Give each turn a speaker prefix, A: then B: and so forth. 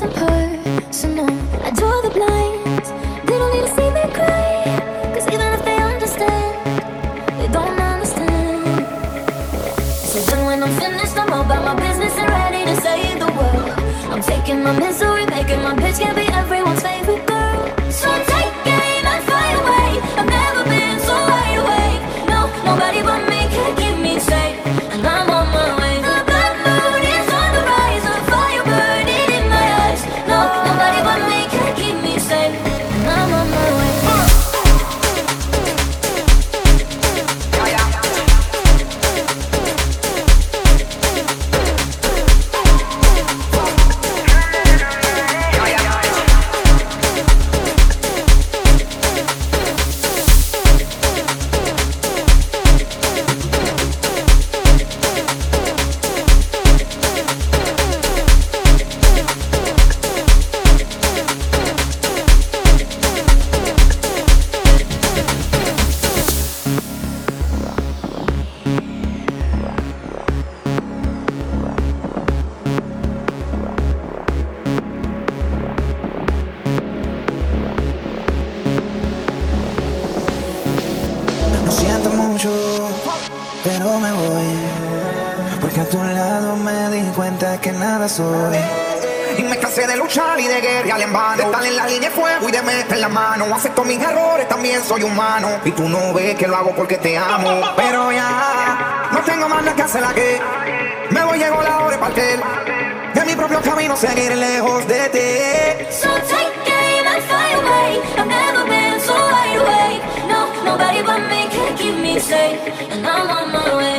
A: nothing personal. I draw the blinds. They don't need to see me cry, 'cause even if they understand, they don't understand. So then when I'm finished, I'm all about my business and ready to save the world. I'm taking my misery, making my bitch can be everyone's favorite girl. So take aim and fly away. I've never been so wide awake. No, nobody but me can keep me safe, and I'm on my way. The bad mood is on the rise, a fire burning in my eyes. No, nobody but me can keep me safe, and I'm on my way.
B: Lo siento mucho, pero me voy, porque a tu lado me di cuenta que nada soy. Y me cansé de luchar y de guerrear en vano, de estar en la línea de fuego y de meter la mano. Acepto mis errores, también soy humano, y tú no ves que lo hago porque te amo. Pero ya, no tengo más nada que hacer aquí. Me voy, llegó la hora de partir, de mi propio camino seguir lejos de ti.
A: So take aim and fly away. I've never been so wide awake. No, nobody but me can keep me safe, and I'm on my way.